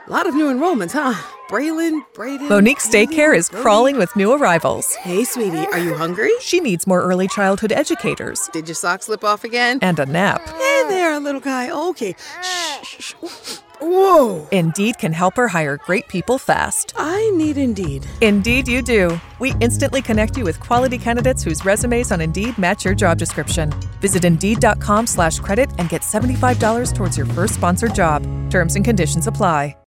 A lot of new enrollments, huh? Braylon, Brayden... Monique's daycare is Brody. crawling with new arrivals. Hey, sweetie, are you hungry? She needs more early childhood educators. Did your sock slip off again? And a nap. Hey there, little guy. Okay. Shh. Whoa. Indeed can help her hire great people fast. I need Indeed. Indeed you do. We instantly connect you with quality candidates whose resumes on Indeed match your job description. Visit Indeed.com/credit and get $75 towards your first sponsored job. Terms and conditions apply.